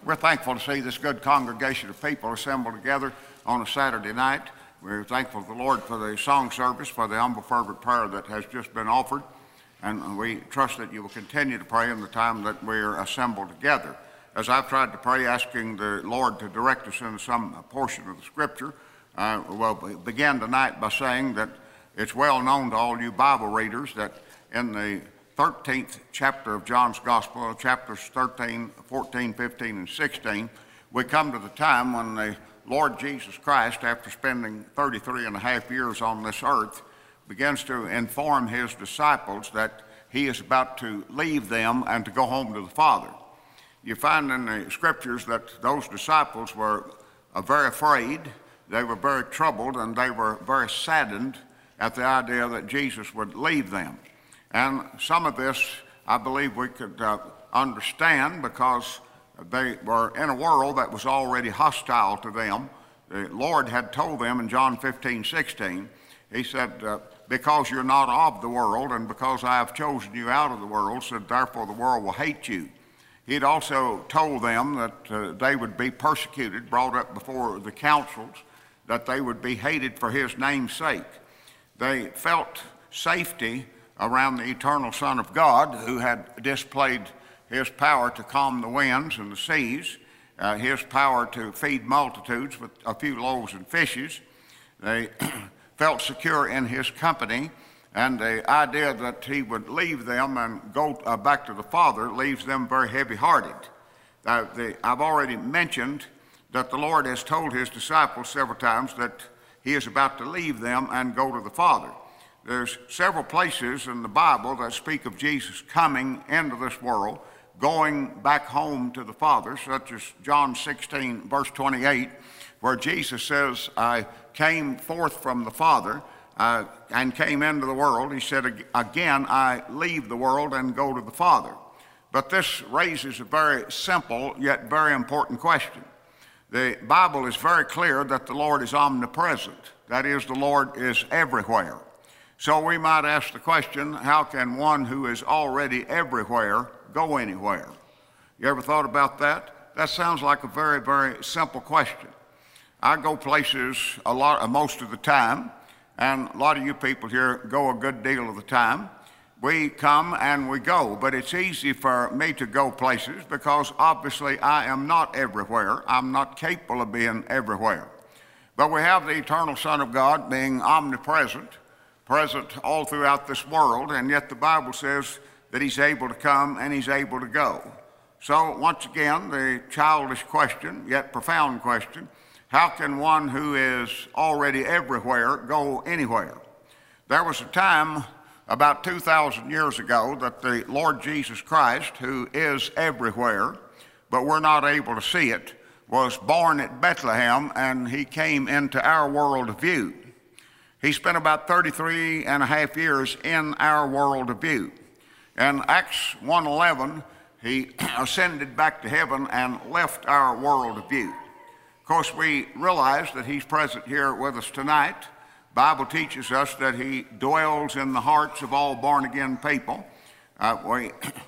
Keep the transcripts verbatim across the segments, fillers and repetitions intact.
We're thankful to see this good congregation of people assembled together on a Saturday night. We're thankful to the Lord for the song service, for the humble fervent prayer that has just been offered, and we trust that you will continue to pray in the time that we're assembled together. As I've tried to pray, asking the Lord to direct us into some portion of the Scripture, uh, we'll begin tonight by saying that it's well known to all you Bible readers that in the thirteenth chapter of John's Gospel, chapters thirteen, fourteen, fifteen, and sixteen, we come to the time when the Lord Jesus Christ, after spending thirty-three and a half years on this earth, begins to inform his disciples that he is about to leave them and to go home to the Father. You find in the Scriptures that those disciples were uh, very afraid, they were very troubled, and they were very saddened at the idea that Jesus would leave them. And some of this, I believe we could uh, understand because they were in a world that was already hostile to them. The Lord had told them in John fifteen, sixteen, he said, uh, because you're not of the world and because I have chosen you out of the world, so therefore the world will hate you. He'd also told them that uh, they would be persecuted, brought up before the councils, that they would be hated for his name's sake. They felt safety around the eternal Son of God, who had displayed his power to calm the winds and the seas, uh, his power to feed multitudes with a few loaves and fishes. They felt secure in his company, and the idea that he would leave them and go uh, back to the Father leaves them very heavy-hearted. Uh, the, I've already mentioned that the Lord has told his disciples several times that he is about to leave them and go to the Father. There's several places in the Bible that speak of Jesus coming into this world, going back home to the Father, such as John sixteen, verse twenty-eight, where Jesus says, I came forth from the Father uh, and came into the world. He said, again, I leave the world and go to the Father. But this raises a very simple yet very important question. The Bible is very clear that the Lord is omnipresent. That is, the Lord is everywhere. So we might ask the question, how can one who is already everywhere go anywhere? You ever thought about that? That sounds like a very, very simple question. I go places a lot, most of the time, and a lot of you people here go a good deal of the time. We come and we go, but it's easy for me to go places because obviously I am not everywhere. I'm not capable of being everywhere. But we have the eternal Son of God being omnipresent, present all throughout this world, and yet the Bible says that he's able to come and he's able to go. So once again, the childish question, yet profound question, how can one who is already everywhere go anywhere? There was a time about two thousand years ago that the Lord Jesus Christ, who is everywhere, but we're not able to see it, was born at Bethlehem, and he came into our world of view. He spent about thirty-three and a half years in our world of view. In Acts one eleven, he ascended back to heaven and left our world of view. Of course, we realize that he's present here with us tonight. The Bible teaches us that he dwells in the hearts of all born-again people. Uh, we,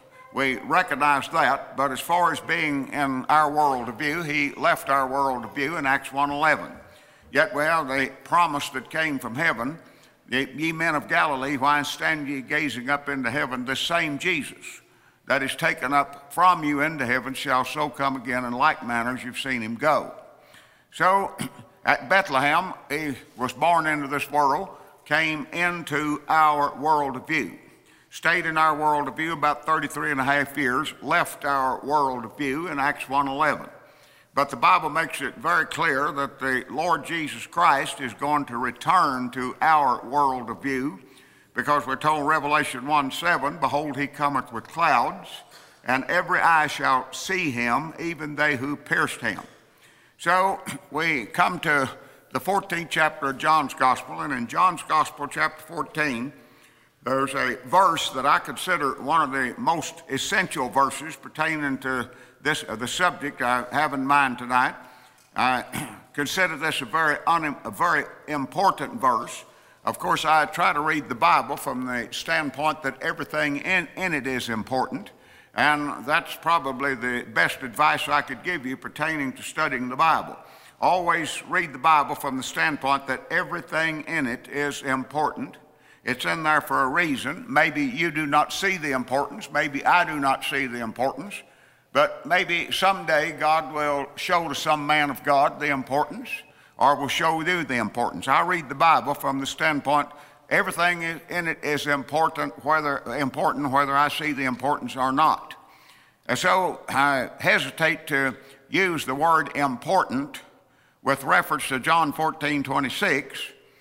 we recognize that, but as far as being in our world of view, he left our world of view in Acts one eleven. Yet we have the promise that came from heaven, ye men of Galilee, why stand ye gazing up into heaven? This same Jesus that is taken up from you into heaven shall so come again in like manner as you've seen him go. So at Bethlehem, he was born into this world, came into our world of view, stayed in our world of view about thirty-three and a half years, left our world of view in Acts one eleven. But the Bible makes it very clear that the Lord Jesus Christ is going to return to our world of view, because we're told in Revelation one seven, behold, he cometh with clouds, and every eye shall see him, even they who pierced him. So we come to the fourteenth chapter of John's Gospel, and in John's Gospel, chapter fourteen, there's a verse that I consider one of the most essential verses pertaining to this, uh, the subject I have in mind tonight. I consider this a very, un, a very important verse. Of course, I try to read the Bible from the standpoint that everything in, in it is important, And that's probably the best advice I could give you pertaining to studying the Bible. Always read the Bible from the standpoint that everything in it is important. It's in there for a reason. Maybe you do not see the importance. Maybe I do not see the importance. But maybe someday God will show to some man of God the importance, or will show you the importance. I read the Bible from the standpoint everything in it is important, whether important whether I see the importance or not. And so I hesitate to use the word important with reference to John fourteen twenty-six.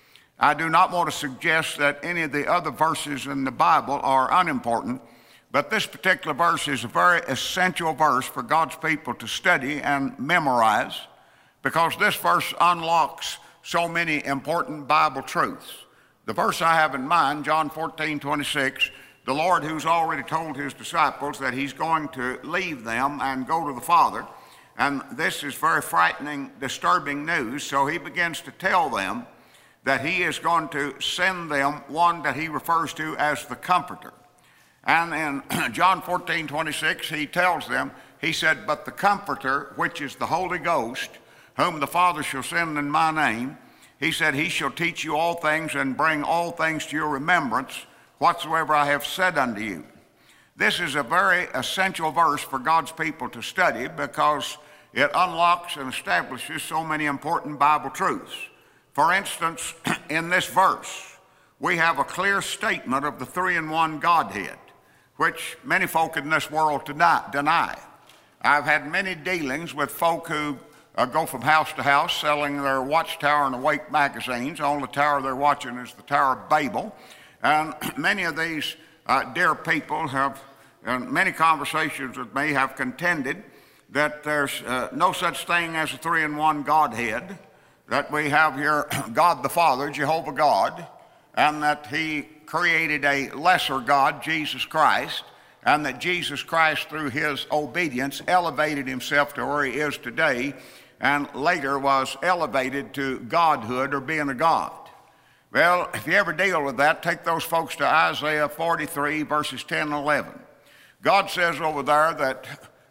I do not want to suggest that any of the other verses in the Bible are unimportant, but this particular verse is a very essential verse for God's people to study and memorize, because this verse unlocks so many important Bible truths. The verse I have in mind, John fourteen twenty-six, the Lord who's already told his disciples that he's going to leave them and go to the Father. And this is very frightening, disturbing news. So he begins to tell them that he is going to send them one that he refers to as the Comforter. And in John fourteen twenty-six, he tells them, he said, "But the Comforter, which is the Holy Ghost, whom the Father shall send in my name, he said, he shall teach you all things and bring all things to your remembrance, whatsoever I have said unto you." This is a very essential verse for God's people to study, because it unlocks and establishes so many important Bible truths. For instance, in this verse, we have a clear statement of the three-in-one Godhead, which many folk in this world deny. I've had many dealings with folk who uh, go from house to house selling their Watchtower and Awake magazines. The only tower they're watching is the Tower of Babel. And many of these uh, dear people have, in many conversations with me, have contended that there's uh, no such thing as a three-in-one Godhead, that we have here God the Father, Jehovah God, and that he created a lesser God, Jesus Christ, and that Jesus Christ, through his obedience, elevated himself to where he is today, and later was elevated to godhood, or being a God. Well, if you ever deal with that, take those folks to Isaiah forty-three, verses ten and eleven. God says over there that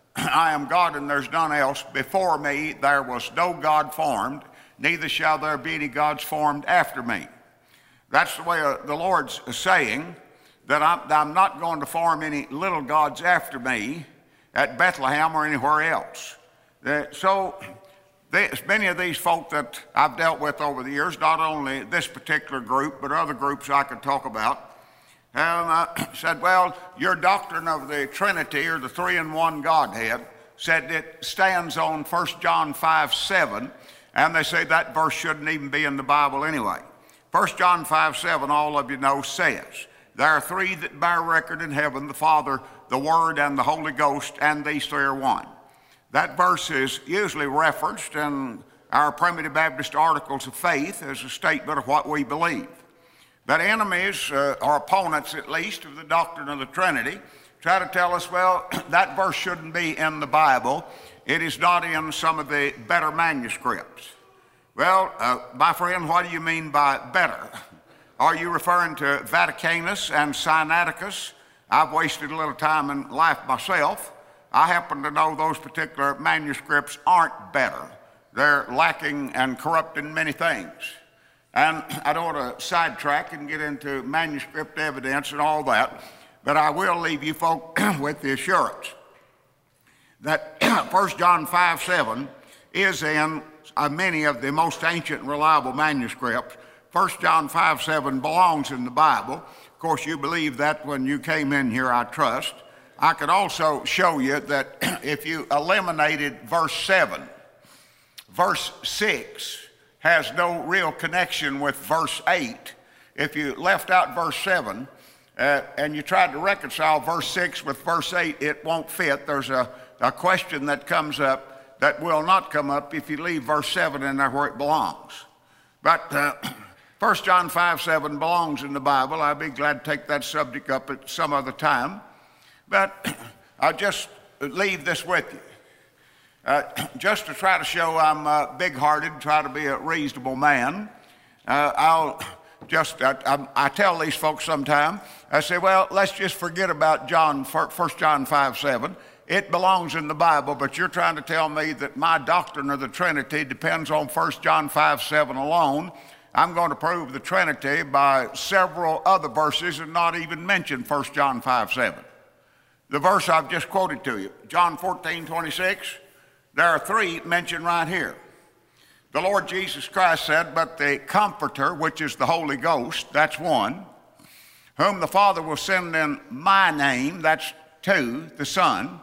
I am God and there's none else. Before me there was no God formed, neither shall there be any gods formed after me. That's the way uh, the Lord's saying that I'm, I'm not going to form any little gods after me at Bethlehem or anywhere else. Uh, so there's many of these folk that I've dealt with over the years, not only this particular group, but other groups I could talk about, and uh, said, well, your doctrine of the Trinity, or the three-in-one Godhead, said it stands on First John five seven, and they say that verse shouldn't even be in the Bible anyway. First John five seven, all of you know, says, there are three that bear record in heaven, the Father, the Word, and the Holy Ghost, and these three are one. That verse is usually referenced in our Primitive Baptist Articles of Faith as a statement of what we believe. But enemies, uh, or opponents at least, of the doctrine of the Trinity try to tell us, well, that verse shouldn't be in the Bible. It is not in some of the better manuscripts. Well, uh, my friend, what do you mean by better? Are you referring to Vaticanus and Sinaiticus? I've wasted a little time in life myself. I happen to know those particular manuscripts aren't better. They're lacking and corrupt in many things. And I don't want to sidetrack and get into manuscript evidence and all that, but I will leave you folk with the assurance that First John five seven is in uh, many of the most ancient and reliable manuscripts. First John five seven belongs in the Bible. Of course, you believe that when you came in here, I trust. I could also show you that if you eliminated verse seven, verse six has no real connection with verse eight. If you left out verse seven uh, and you tried to reconcile verse six with verse eight, it won't fit. There's a, a question that comes up that will not come up if you leave verse seven in there where it belongs. But uh, First John five seven belongs in the Bible. I'd be glad to take that subject up at some other time. But I'll just leave this with you. Uh, just to try to show I'm uh, big-hearted, try to be a reasonable man, uh, I'll just, I, I, I tell these folks sometime, I say, well, let's just forget about John, First John five seven. It belongs in the Bible, but you're trying to tell me that my doctrine of the Trinity depends on First John five seven alone. I'm going to prove the Trinity by several other verses and not even mention First John five seven. The verse I've just quoted to you, John fourteen twenty-six, there are three mentioned right here. The Lord Jesus Christ said, but the Comforter, which is the Holy Ghost, that's one, whom the Father will send in my name, that's two, the Son,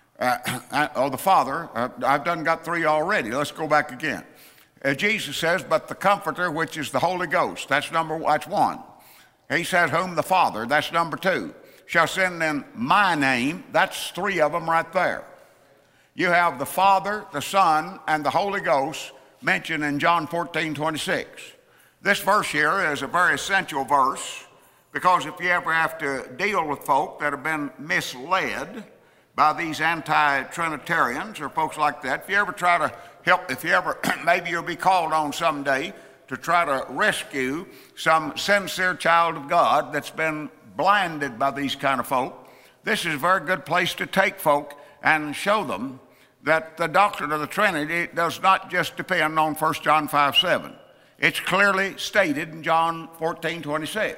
uh, or the Father, uh, I've done got three already, let's go back again. Uh, Jesus says, but the Comforter, which is the Holy Ghost, that's number, that's one. He says, whom the Father, that's number two, shall send in my name, that's three of them right there. You have the Father, the Son, and the Holy Ghost mentioned in John fourteen twenty-six. This verse here is a very essential verse because if you ever have to deal with folk that have been misled by these anti-Trinitarians or folks like that, if you ever try to help, if you ever, maybe you'll be called on someday to try to rescue some sincere child of God that's been blinded by these kind of folk, this is a very good place to take folk and show them that the doctrine of the Trinity does not just depend on First John five seven. It's clearly stated in John fourteen twenty-six,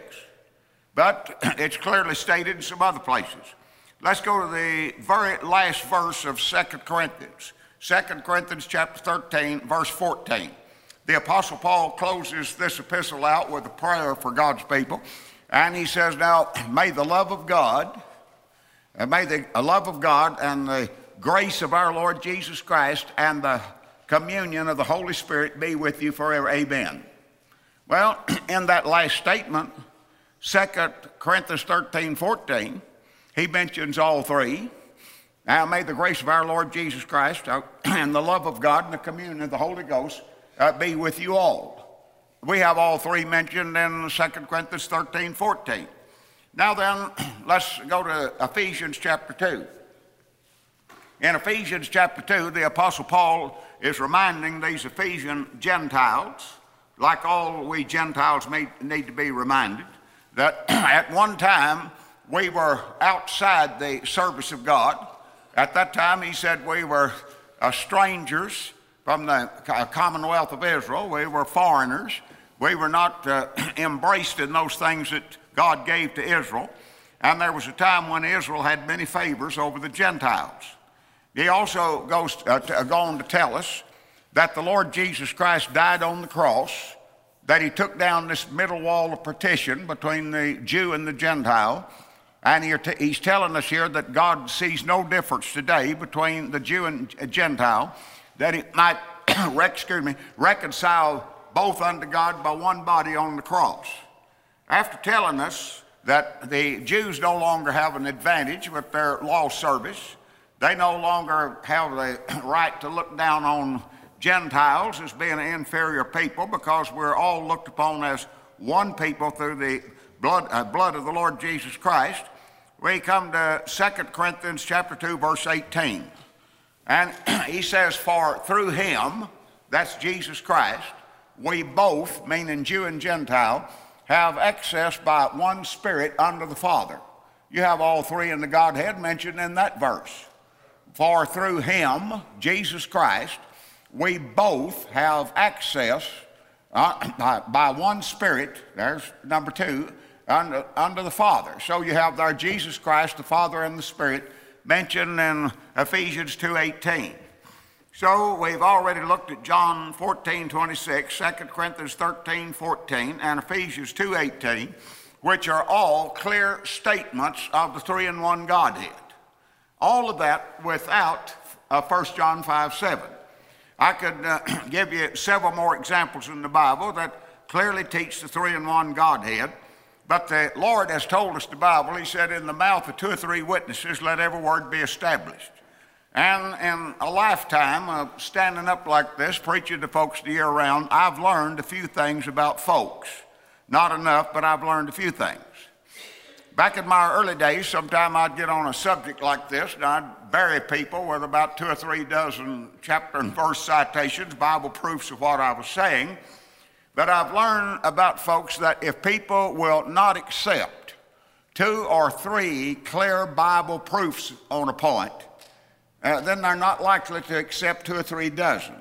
but it's clearly stated in some other places. Let's go to the very last verse of Second Corinthians. Second Corinthians chapter thirteen, verse fourteen. The Apostle Paul closes this epistle out with a prayer for God's people, and he says, now, may the love of God, and may the love of God and the grace of our Lord Jesus Christ and the communion of the Holy Spirit be with you forever. Amen. Well, in that last statement, Second Corinthians thirteen fourteen, he mentions all three. Now may the grace of our Lord Jesus Christ uh, and the love of God and the communion of the Holy Ghost uh, be with you all. We have all three mentioned in Second Corinthians thirteen fourteen. Now then, let's go to Ephesians chapter two. In Ephesians chapter two, the Apostle Paul is reminding these Ephesian Gentiles, like all we Gentiles may need to be reminded, that at one time we were outside the service of God. At that time, he said we were uh, strangers from the Commonwealth of Israel. We were foreigners. We were not uh, embraced in those things that God gave to Israel. And there was a time when Israel had many favors over the Gentiles. He also goes uh, to, uh, go on to tell us that the Lord Jesus Christ died on the cross, that he took down this middle wall of partition between the Jew and the Gentile, and he, he's telling us here that God sees no difference today between the Jew and Gentile, that he might excuse me, reconcile both unto God by one body on the cross. After telling us that the Jews no longer have an advantage with their law service, they no longer have the right to look down on Gentiles as being an inferior people because we're all looked upon as one people through the blood, uh, blood of the Lord Jesus Christ. We come to Second Corinthians chapter two, verse eighteen. And he says, for through him, that's Jesus Christ, we both, meaning Jew and Gentile, have access by one Spirit unto the Father. You have all three in the Godhead mentioned in that verse. For through him, Jesus Christ, we both have access uh, by, by one Spirit, there's number two, under, under the Father. So you have there Jesus Christ, the Father and the Spirit, mentioned in Ephesians two eighteen. So we've already looked at John fourteen twenty-six, Second Corinthians thirteen fourteen, and Ephesians two eighteen, which are all clear statements of the three-in-one Godhead. All of that without uh, First John five seven. I could uh, give you several more examples in the Bible that clearly teach the three-in-one Godhead, but the Lord has told us the Bible. He said, in the mouth of two or three witnesses, let every word be established. And in a lifetime of standing up like this, preaching to folks the year round, I've learned a few things about folks. Not enough, but I've learned a few things. Back in my early days, sometime I'd get on a subject like this, and I'd bury people with about two or three dozen chapter and verse citations, Bible proofs of what I was saying. But I've learned about folks that if people will not accept two or three clear Bible proofs on a point, uh, then they're not likely to accept two or three dozen.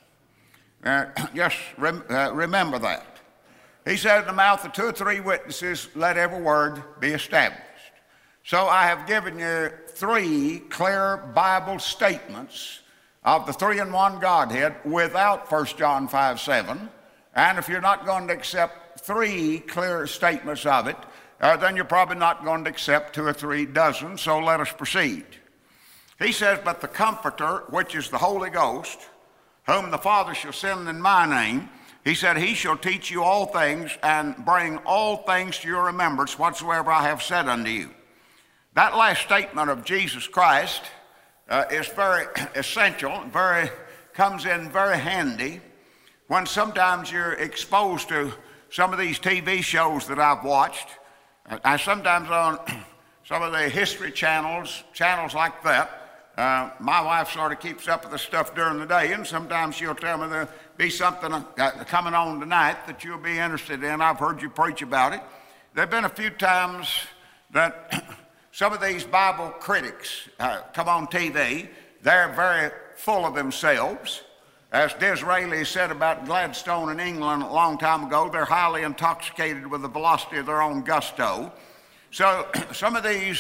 Uh, just rem- uh, remember that. He said, in the mouth of two or three witnesses, let every word be established. So I have given you three clear Bible statements of the three-in-one Godhead without First John five seven. And if you're not going to accept three clear statements of it, uh, then you're probably not going to accept two or three dozen, so let us proceed. He says, but the Comforter, which is the Holy Ghost, whom the Father shall send in my name, he said, he shall teach you all things and bring all things to your remembrance whatsoever I have said unto you. That last statement of Jesus Christ uh, is very essential, very comes in very handy when sometimes you're exposed to some of these T V shows that I've watched. I sometimes on some of the history channels, channels like that, uh, my wife sort of keeps up with the stuff during the day, and sometimes she'll tell me there'll be something uh, coming on tonight that you'll be interested in. I've heard you preach about it. There have been a few times that some of these Bible critics uh, come on T V. They're very full of themselves. As Disraeli said about Gladstone in England a long time ago, they're highly intoxicated with the velocity of their own gusto. So some of these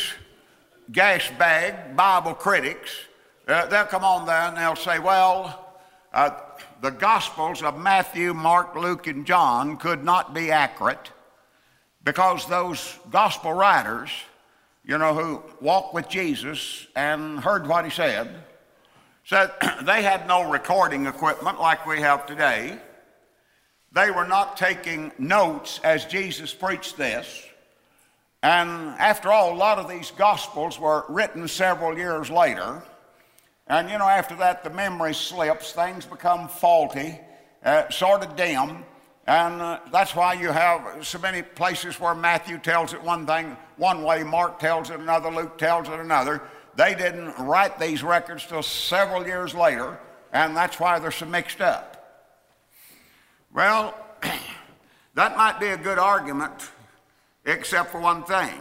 gas bag Bible critics, uh, they'll come on there and they'll say, well, uh, the Gospels of Matthew, Mark, Luke, and John could not be accurate because those gospel writers, you know, who walked with Jesus and heard what he said, said they had no recording equipment like we have today. They were not taking notes as Jesus preached this. And after all, a lot of these Gospels were written several years later. And, you know, after that, the memory slips, things become faulty, uh, sort of dim. And uh, that's why you have so many places where Matthew tells it one thing, one way, Mark tells it another, Luke tells it another. They didn't write these records till several years later, and that's why they're so mixed up. Well, that might be a good argument, except for one thing.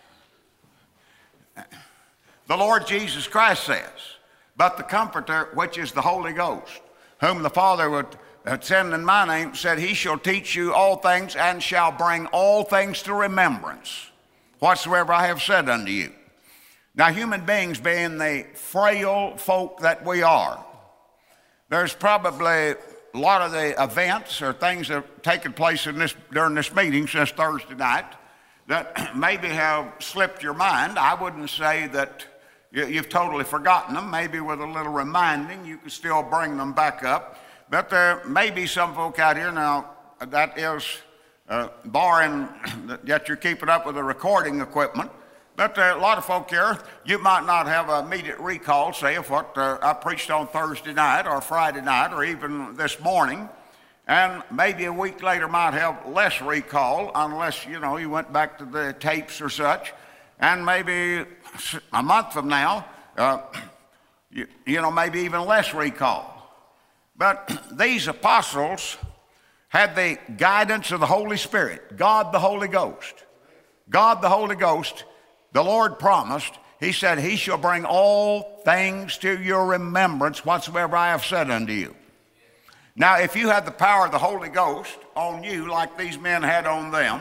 The Lord Jesus Christ says, but the Comforter, which is the Holy Ghost, whom the Father would send in my name, said, he shall teach you all things and shall bring all things to remembrance, whatsoever I have said unto you. Now, human beings being the frail folk that we are, there's probably a lot of the events or things that have taken place in this, during this meeting since Thursday night that maybe have slipped your mind. I wouldn't say that you, you've totally forgotten them. Maybe with a little reminding, you can still bring them back up. But there may be some folk out here now that is uh, barring that you're keeping up with the recording equipment. But uh, a lot of folk here, you might not have an immediate recall, say, of what uh, I preached on Thursday night or Friday night or even this morning. And maybe a week later might have less recall unless, you know, you went back to the tapes or such. And maybe a month from now, uh, you, you know, maybe even less recall. But these apostles had the guidance of the Holy Spirit, God the Holy Ghost. God the Holy Ghost, the Lord promised, he said, he shall bring all things to your remembrance whatsoever I have said unto you. Now, if you had the power of the Holy Ghost on you like these men had on them,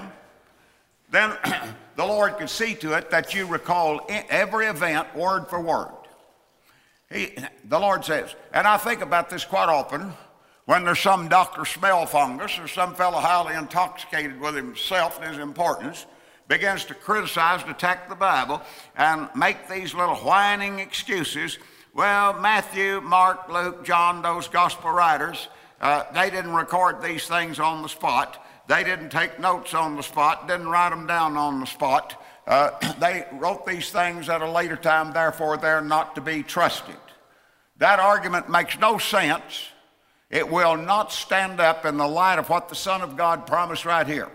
then the Lord could see to it that you recall every event word for word. He, the Lord says, and I think about this quite often when there's some Doctor Smellfungus or some fellow highly intoxicated with himself and his importance begins to criticize and attack the Bible and make these little whining excuses. Well, Matthew, Mark, Luke, John, those gospel writers, uh, they didn't record these things on the spot. They didn't take notes on the spot, didn't write them down on the spot. Uh, they wrote these things at a later time, therefore they're not to be trusted. That argument makes no sense. It will not stand up in the light of what the Son of God promised right here.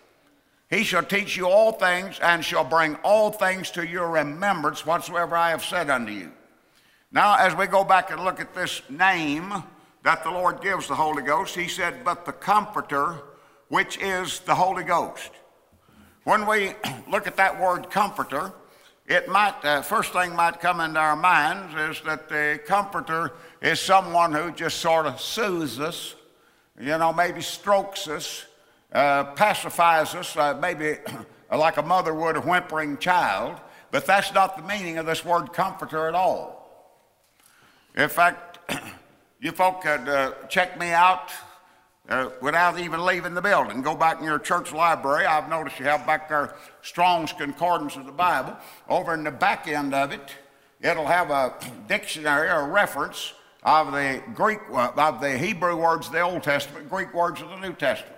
He shall teach you all things and shall bring all things to your remembrance whatsoever I have said unto you. Now, as we go back and look at this name that the Lord gives the Holy Ghost. He said, but the Comforter, which is the Holy Ghost. When we look at that word comforter, it might, uh, first thing might come into our minds is that the comforter is someone who just sort of soothes us, you know, maybe strokes us, uh, pacifies us, uh, maybe like a mother would a whimpering child. But that's not the meaning of this word comforter at all. In fact, you folk could uh, check me out uh, without even leaving the building. Go back in your church library. I've noticed you have back there Strong's Concordance of the Bible. Over in the back end of it, it'll have a dictionary or a reference of the Greek, uh, of the Hebrew words of the Old Testament, Greek words of the New Testament.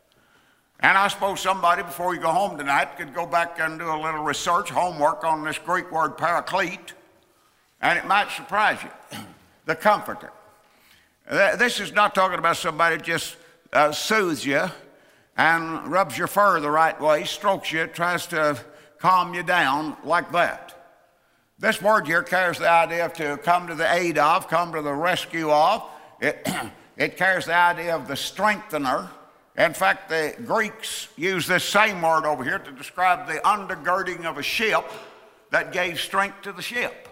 And I suppose somebody, before you go home tonight, could go back and do a little research, homework on this Greek word paraclete, and it might surprise you. The Comforter. This is not talking about somebody who just uh, soothes you and rubs your fur the right way, strokes you, tries to calm you down like that. This word here carries the idea of to come to the aid of, come to the rescue of. It, it carries the idea of the strengthener. In fact, the Greeks use this same word over here to describe the undergirding of a ship that gave strength to the ship.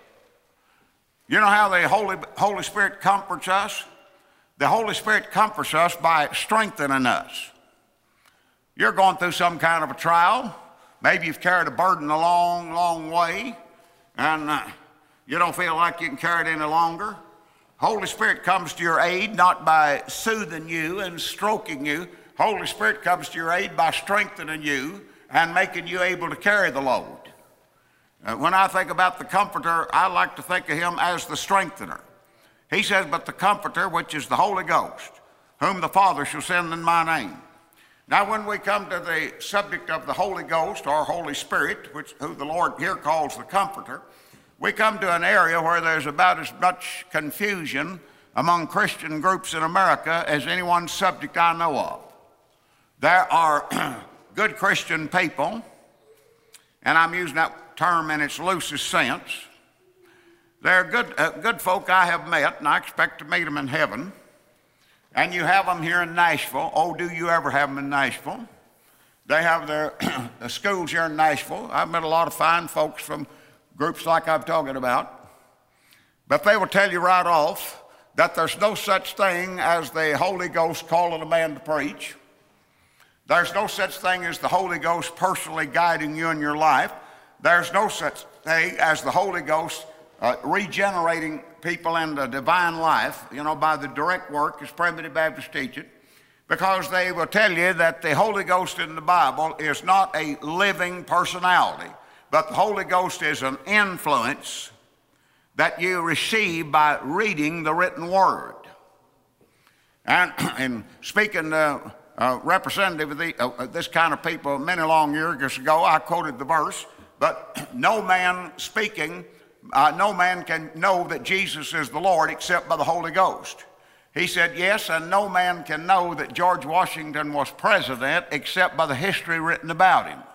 You know how the Holy, Holy Spirit comforts us? The Holy Spirit comforts us by strengthening us. You're going through some kind of a trial. Maybe you've carried a burden a long, long way, and uh, you don't feel like you can carry it any longer. Holy Spirit comes to your aid not by soothing you and stroking you. Holy Spirit comes to your aid by strengthening you and making you able to carry the load. Uh, when I think about the Comforter, I like to think of him as the strengthener. He says, but the Comforter, which is the Holy Ghost, whom the Father shall send in my name. Now, when we come to the subject of the Holy Ghost or Holy Spirit, which who the Lord here calls the Comforter, we come to an area where there's about as much confusion among Christian groups in America as any one subject I know of. There are good Christian people, and I'm using that term in its loosest sense. They're good, uh, good folk I have met, and I expect to meet them in heaven. And you have them here in Nashville. Oh, do you ever have them in Nashville? They have their schools here in Nashville. I've met a lot of fine folks from groups like I'm talking about. But they will tell you right off that there's no such thing as the Holy Ghost calling a man to preach. There's no such thing as the Holy Ghost personally guiding you in your life. There's no such thing as the Holy Ghost uh, regenerating people into divine life, you know, by the direct work, as Primitive Baptists teach it, because they will tell you that the Holy Ghost in the Bible is not a living personality, but the Holy Ghost is an influence that you receive by reading the written word. And in speaking to a representative of the, uh, this kind of people many long years ago, I quoted the verse, but no man speaking, uh, no man can know that Jesus is the Lord except by the Holy Ghost. He said, yes, and no man can know that George Washington was president except by the history written about him.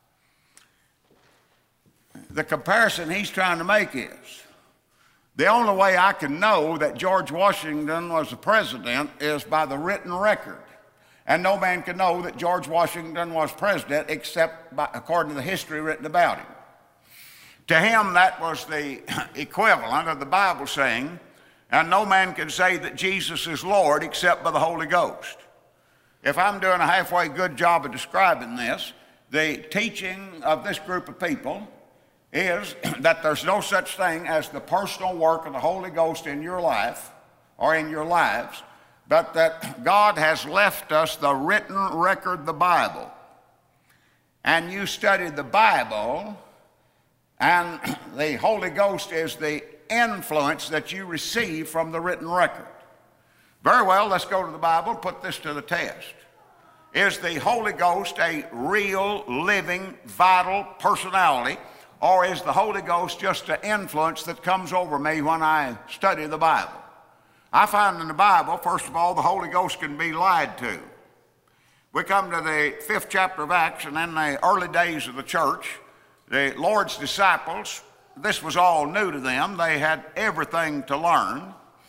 The comparison he's trying to make is, the only way I can know that George Washington was the president is by the written record. And no man can know that George Washington was president except by, according to the history written about him. To him, that was the equivalent of the Bible saying, and no man can say that Jesus is Lord except by the Holy Ghost. If I'm doing a halfway good job of describing this, the teaching of this group of people is that there's no such thing as the personal work of the Holy Ghost in your life or in your lives, but that God has left us the written record, the Bible. And you study the Bible, and the Holy Ghost is the influence that you receive from the written record. Very well, let's go to the Bible and put this to the test. Is the Holy Ghost a real, living, vital personality, or is the Holy Ghost just an influence that comes over me when I study the Bible? I find in the Bible, first of all, the Holy Ghost can be lied to. We come to the fifth chapter of Acts, and in the early days of the church, the Lord's disciples, this was all new to them. They had everything to learn.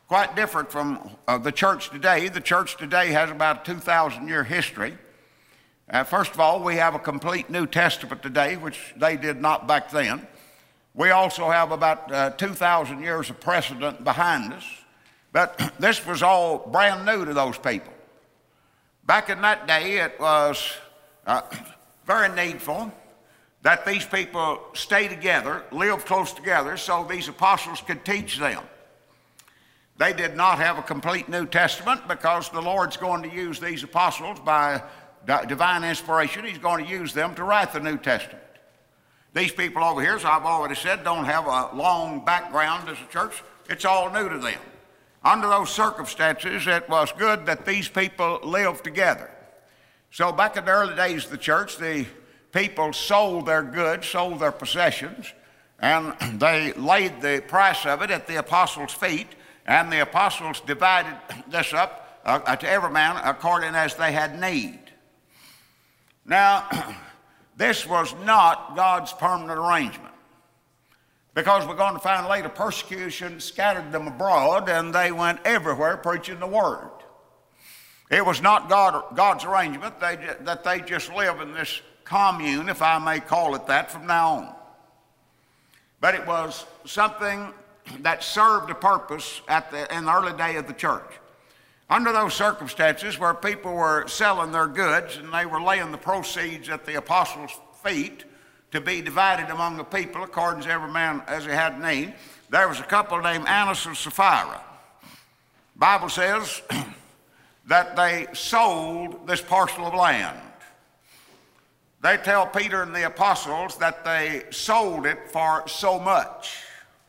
quite different from uh, the church today. The church today has about a two thousand year history. Uh, first of all, we have a complete New Testament today, which they did not back then. We also have about uh, two thousand years of precedent behind us. But this was all brand new to those people. Back in that day, it was uh, very needful that these people stay together, live close together, so these apostles could teach them. They did not have a complete New Testament because the Lord's going to use these apostles by divine inspiration. He's going to use them to write the New Testament. These people over here, as I've already said, don't have a long background as a church. It's all new to them. Under those circumstances, it was good that these people lived together. So back in the early days of the church, the people sold their goods, sold their possessions, and they laid the price of it at the apostles' feet, and the apostles divided this up uh, to every man according as they had need. Now, this was not God's permanent arrangement, because we're going to find later persecution scattered them abroad, and they went everywhere preaching the word. It was not God, God's arrangement they, that they just live in this commune, if I may call it that, from now on. But it was something that served a purpose at the, in the early day of the church. Under those circumstances where people were selling their goods and they were laying the proceeds at the apostles' feet to be divided among the people according to every man as he had need, there was a couple named Annas and Sapphira. The Bible says that they sold this parcel of land. They tell Peter and the apostles that they sold it for so much,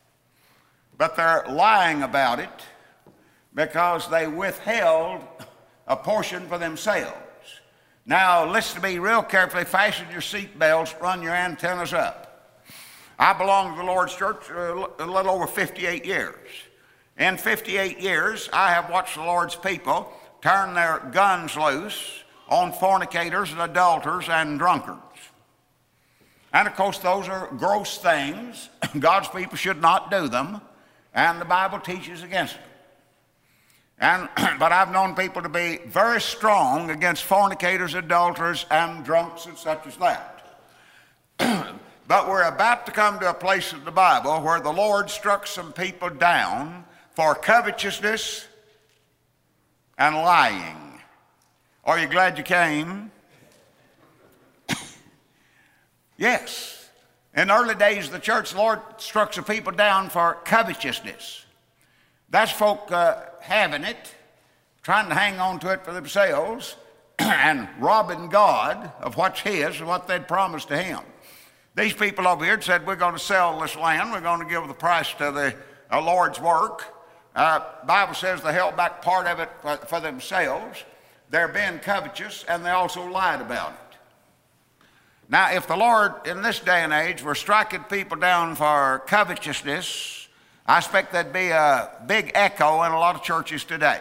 but they're lying about it, because they withheld a portion for themselves. Now, listen to me real carefully. Fasten your seat belts, run your antennas up. I belong to the Lord's church a little over fifty-eight years. In fifty-eight years, I have watched the Lord's people turn their guns loose on fornicators and adulterers and drunkards. And of course, those are gross things. God's people should not do them, and the Bible teaches against them. And, but I've known people to be very strong against fornicators, adulterers, and drunks and such as that. But we're about to come to a place in the Bible where the Lord struck some people down for covetousness and lying. Are you glad you came? Yes. In the early days of the church, the Lord struck some people down for covetousness. That's folk uh, having it, trying to hang on to it for themselves, and robbing God of what's his and what they'd promised to him. These people over here said, we're going to sell this land, we're going to give the price to the uh, Lord's work. Uh, Bible says they held back part of it for, for themselves. They're being covetous, and they also lied about it. Now, if the Lord in this day and age were striking people down for covetousness, I expect there'd be a big echo in a lot of churches today.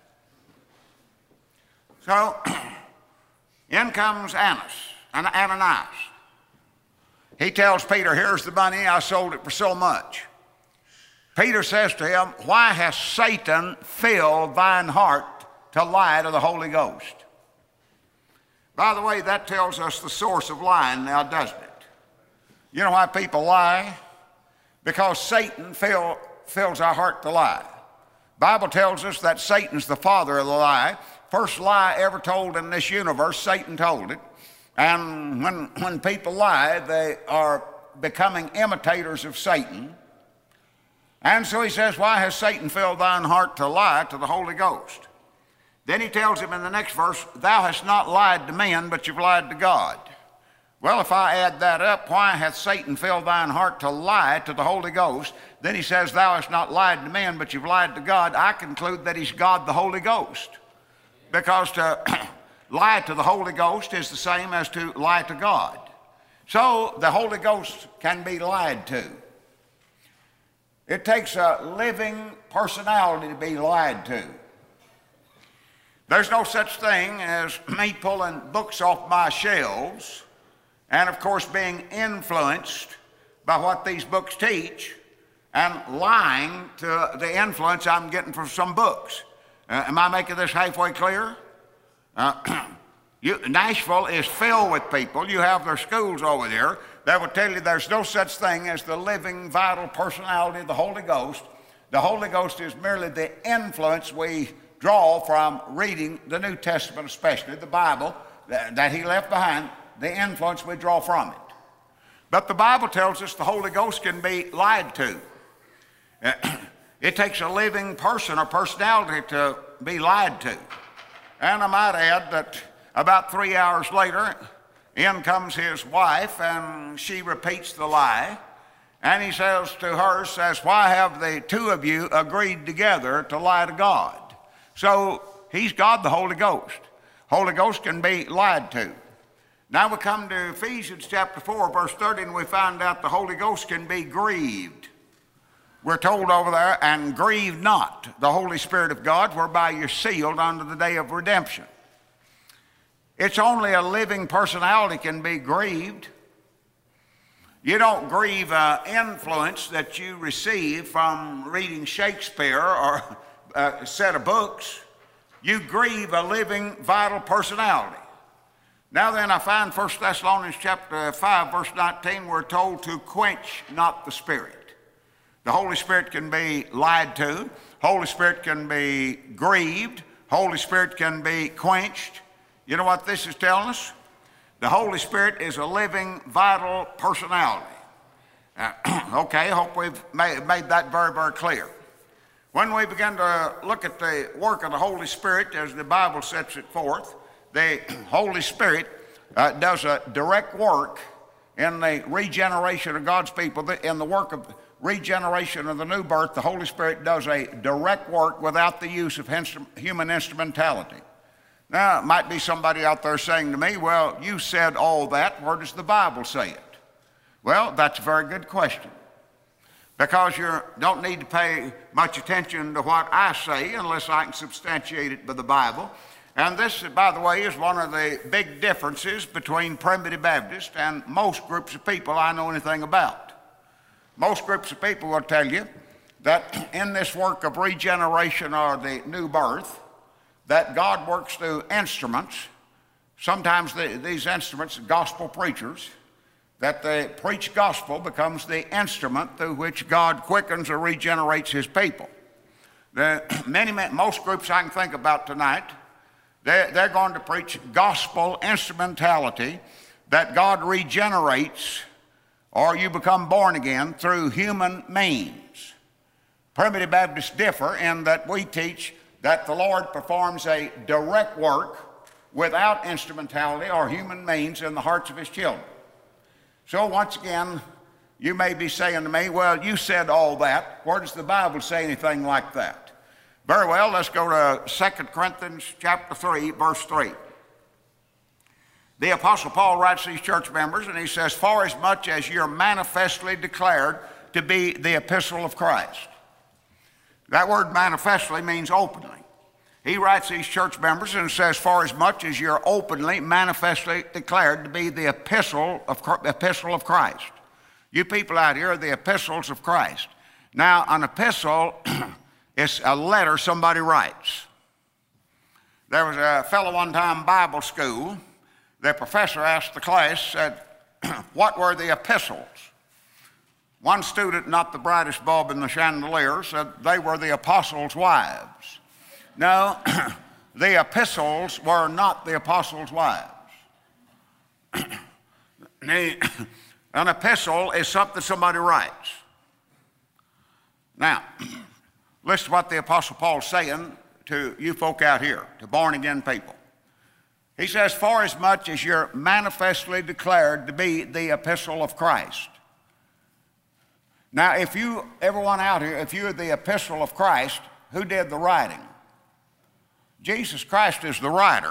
So, in comes Annas, Ananias. He tells Peter, here's the money, I sold it for so much. Peter says to him, why has Satan filled thine heart to lie to the Holy Ghost? By the way, that tells us the source of lying now, doesn't it? You know why people lie? Because Satan fill, fills our heart to lie. The Bible tells us that Satan's the father of the lie. First lie ever told in this universe, Satan told it. And when, when people lie, they are becoming imitators of Satan. And so he says, why has Satan filled thine heart to lie to the Holy Ghost? Then he tells him in the next verse, thou hast not lied to men, but you've lied to God. Well, if I add that up, why hath Satan filled thine heart to lie to the Holy Ghost? Then he says, thou hast not lied to men, but you've lied to God. I conclude that he's God the Holy Ghost. Because to lie to the Holy Ghost is the same as to lie to God. So the Holy Ghost can be lied to. It takes a living personality to be lied to. There's no such thing as me pulling books off my shelves and, of course, being influenced by what these books teach and lying to the influence I'm getting from some books. Uh, am I making this halfway clear? Uh, you, Nashville is filled with people. You have their schools over there that will tell you there's no such thing as the living, vital personality of the Holy Ghost. The Holy Ghost is merely the influence we draw from reading the New Testament, especially the Bible that, that he left behind, the influence we draw from it. But the Bible tells us the Holy Ghost can be lied to. It takes a living person or personality to be lied to. And I might add that about three hours later, in comes his wife, and she repeats the lie. And he says to her, says, why have the two of you agreed together to lie to God? So he's God, the Holy Ghost. Holy Ghost can be lied to. Now we come to Ephesians chapter four, verse thirty, and we find out the Holy Ghost can be grieved. We're told over there, and grieve not the Holy Spirit of God, whereby you're sealed unto the day of redemption. It's only a living personality can be grieved. You don't grieve an influence that you receive from reading Shakespeare or a set of books. You grieve a living, vital personality. Now then, I find First Thessalonians chapter five, verse nineteen, we're told to quench not the Spirit. The Holy Spirit can be lied to. Holy Spirit can be grieved. Holy Spirit can be quenched. You know what this is telling us? The Holy Spirit is a living, vital personality. Uh, okay, I hope we've made, made that very, very clear. When we begin to look at the work of the Holy Spirit as the Bible sets it forth, the Holy Spirit uh, does a direct work in the regeneration of God's people. In the work of regeneration of the new birth, the Holy Spirit does a direct work without the use of human instrumentality. Now, it might be somebody out there saying to me, well, you said all that. Where does the Bible say it? Well, that's a very good question, because you don't need to pay much attention to what I say unless I can substantiate it by the Bible. And this, by the way, is one of the big differences between Primitive Baptist and most groups of people I know anything about. Most groups of people will tell you that in this work of regeneration or the new birth, that God works through instruments, sometimes the, these instruments, gospel preachers, that the preached gospel becomes the instrument through which God quickens or regenerates his people. The, many, most groups I can think about tonight, they're, they're going to preach gospel instrumentality, that God regenerates or you become born again through human means. Primitive Baptists differ in that we teach that the Lord performs a direct work without instrumentality or human means in the hearts of his children. So once again, you may be saying to me, well, you said all that. Where does the Bible say anything like that? Very well, let's go to Second Corinthians chapter three, verse three. The Apostle Paul writes to these church members, and he says, for as much as you're manifestly declared to be the epistle of Christ. That word manifestly means openly. He writes these church members and says, for as much as you're openly, manifestly declared to be the epistle of, epistle of Christ. You people out here are the epistles of Christ. Now, an epistle is a letter somebody writes. There was a fellow one time in Bible school. The professor asked the class, said, what were the epistles? One student, not the brightest bulb in the chandelier, said they were the apostles' wives. No, the epistles were not the apostles' wives. An epistle is something somebody writes. Now, listen to what the Apostle Paul's saying to you folk out here, to born-again people. He says, for as much as you're manifestly declared to be the epistle of Christ. Now, if you, everyone out here, if you're the epistle of Christ, who did the writing? Jesus Christ is the writer.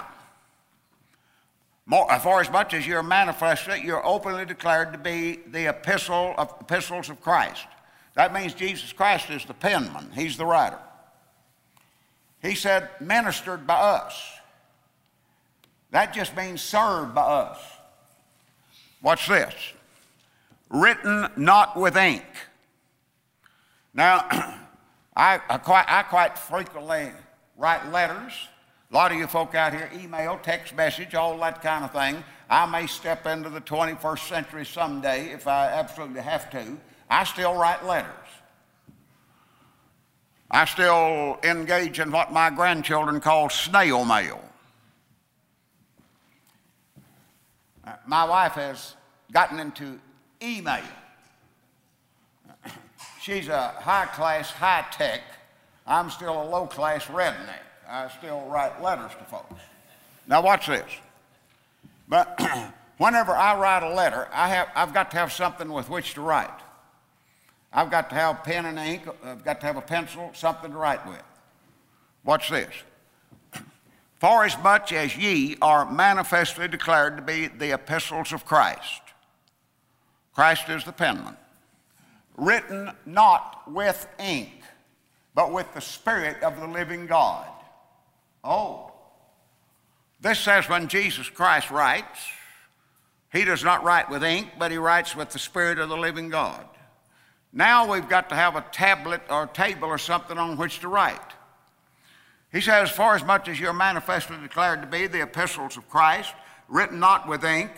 More, for as much as you're manifestly, you're openly declared to be the epistle of epistles of Christ. That means Jesus Christ is the penman. He's the writer. He said, ministered by us. That just means served by us. Watch this. Written not with ink. Now, I, I, quite, I quite frequently write letters. A lot of you folk out here email, text message, all that kind of thing. I may step into the twenty-first century someday if I absolutely have to. I still write letters. I still engage in what my grandchildren call snail mail. Uh, my wife has gotten into email. She's a high-class, high-tech. I'm still a low-class redneck. I still write letters to folks. Now watch this. But whenever I write a letter, I have, I've got to have something with which to write. I've got to have pen and ink. I've got to have a pencil, something to write with. Watch this. For as much as ye are manifestly declared to be the epistles of Christ. Christ is the penman. Written not with ink, but with the Spirit of the living God. Oh. This says when Jesus Christ writes, he does not write with ink, but he writes with the Spirit of the living God. Now we've got to have a tablet or a table or something on which to write. He says, for as much as you're manifestly declared to be the epistles of Christ, written not with ink,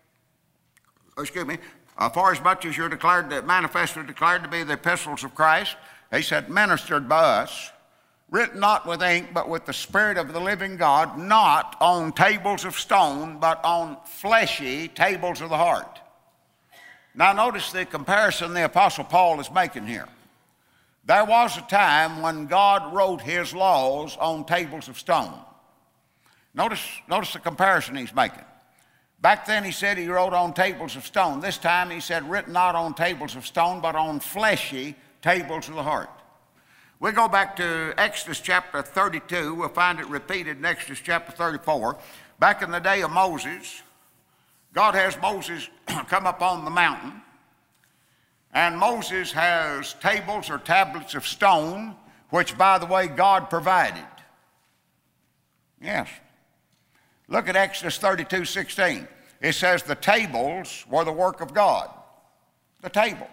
excuse me, uh, for as much as you're declared, to, manifestly declared to be the epistles of Christ, he said, ministered by us, written not with ink, but with the Spirit of the living God, not on tables of stone, but on fleshy tables of the heart. Now notice the comparison the Apostle Paul is making here. There was a time when God wrote his laws on tables of stone. Notice, notice the comparison he's making. Back then he said he wrote on tables of stone. This time he said written not on tables of stone, but on fleshy tables of the heart. We go back to Exodus chapter thirty-two. We'll find it repeated in Exodus chapter thirty-four. Back in the day of Moses, God has Moses come up on the mountain, and Moses has tables or tablets of stone, which, by the way, God provided. Yes. Look at Exodus thirty-two sixteen. It says the tables were the work of God. The tables.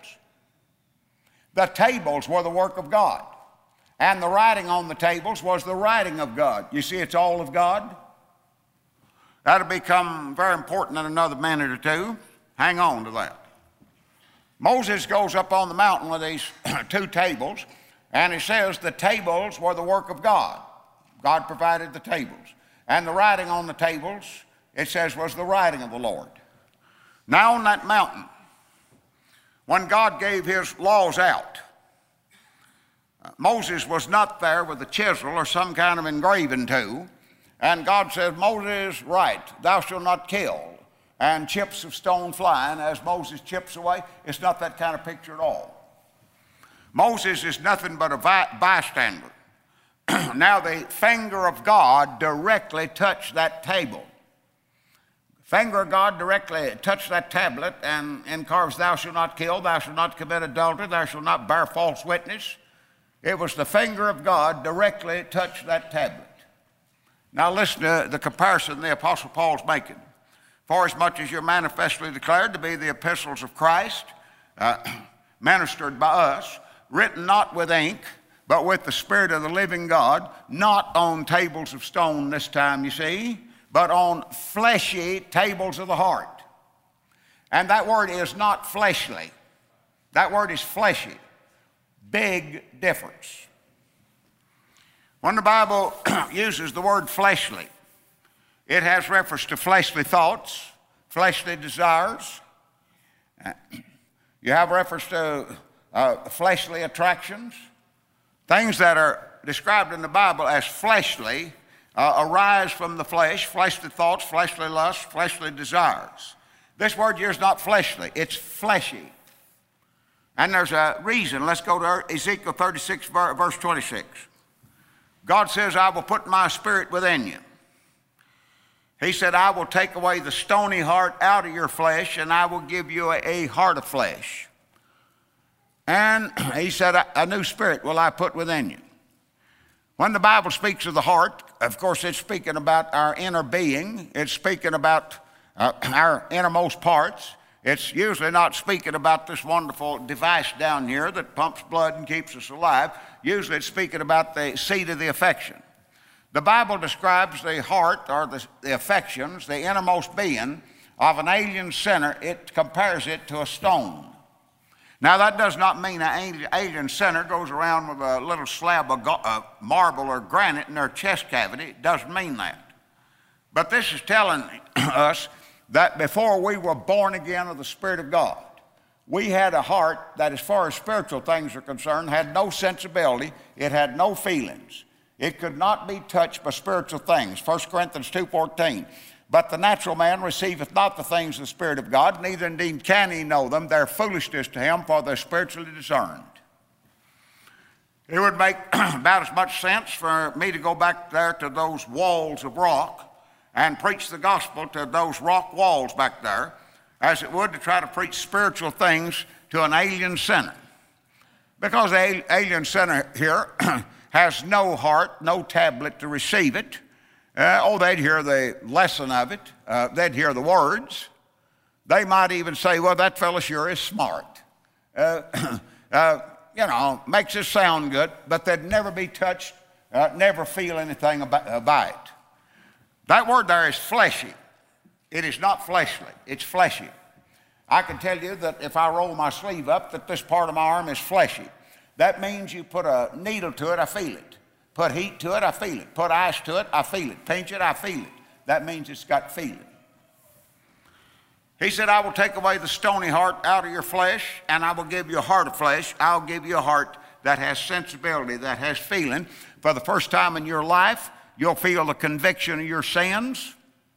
The tables were the work of God. And the writing on the tables was the writing of God. You see, it's all of God. That'll become very important in another minute or two. Hang on to that. Moses goes up on the mountain with these two tables, and he says the tables were the work of God. God provided the tables. And the writing on the tables, it says, was the writing of the Lord. Now on that mountain, when God gave his laws out, Moses was not there with a chisel or some kind of engraving tool. And God says, Moses, write, thou shalt not kill. And chips of stone flying as Moses chips away. It's not that kind of picture at all. Moses is nothing but a bystander. Now the finger of God directly touched that table. Finger of God directly touched that tablet and, and carves, thou shalt not kill, thou shalt not commit adultery, thou shalt not bear false witness. It was the finger of God directly touched that tablet. Now listen to the comparison the Apostle Paul's making. For as much as you're manifestly declared to be the epistles of Christ, uh, ministered by us, written not with ink, but with the Spirit of the living God, not on tables of stone this time, you see, but on fleshy tables of the heart. And that word is not fleshly. That word is fleshy. Big difference. When the Bible uses the word fleshly, it has reference to fleshly thoughts, fleshly desires. You have reference to uh, fleshly attractions. Things that are described in the Bible as fleshly uh, arise from the flesh, fleshly thoughts, fleshly lusts, fleshly desires. This word here is not fleshly, it's fleshy. And there's a reason. Let's go to Ezekiel thirty-six, verse twenty-six. God says, I will put my spirit within you. He said, I will take away the stony heart out of your flesh, and I will give you a, a heart of flesh. And he said, a, a new spirit will I put within you. When the Bible speaks of the heart, of course, it's speaking about our inner being. It's speaking about uh, our innermost parts. It's usually not speaking about this wonderful device down here that pumps blood and keeps us alive. Usually it's speaking about the seat of the affection. The Bible describes the heart, or the, the affections, the innermost being of an alien sinner. It compares it to a stone. Now, that does not mean an alien sinner goes around with a little slab of uh, marble or granite in their chest cavity. It doesn't mean that. But this is telling us that before we were born again of the Spirit of God, we had a heart that, as far as spiritual things are concerned, had no sensibility. It had no feelings. It could not be touched by spiritual things. First Corinthians two fourteen. But the natural man receiveth not the things of the Spirit of God, neither indeed can he know them. They're foolishness to him, for they're spiritually discerned. It would make about as much sense for me to go back there to those walls of rock and preach the gospel to those rock walls back there as it would to try to preach spiritual things to an alien sinner. Because the alien sinner here has no heart, no tablet to receive it. Uh, oh, they'd hear the lesson of it. Uh, they'd hear the words. They might even say, well, that fellow sure is smart. Uh, uh, you know, makes it sound good, but they'd never be touched, uh, never feel anything about, about it. That word there is fleshy. It is not fleshly. It's fleshy. I can tell you that if I roll my sleeve up, that this part of my arm is fleshy. That means you put a needle to it, I feel it. Put heat to it, I feel it. Put ice to it, I feel it. Pinch it, I feel it. That means it's got feeling. He said, I will take away the stony heart out of your flesh, and I will give you a heart of flesh. I'll give you a heart that has sensibility, that has feeling. For the first time in your life, you'll feel the conviction of your sins.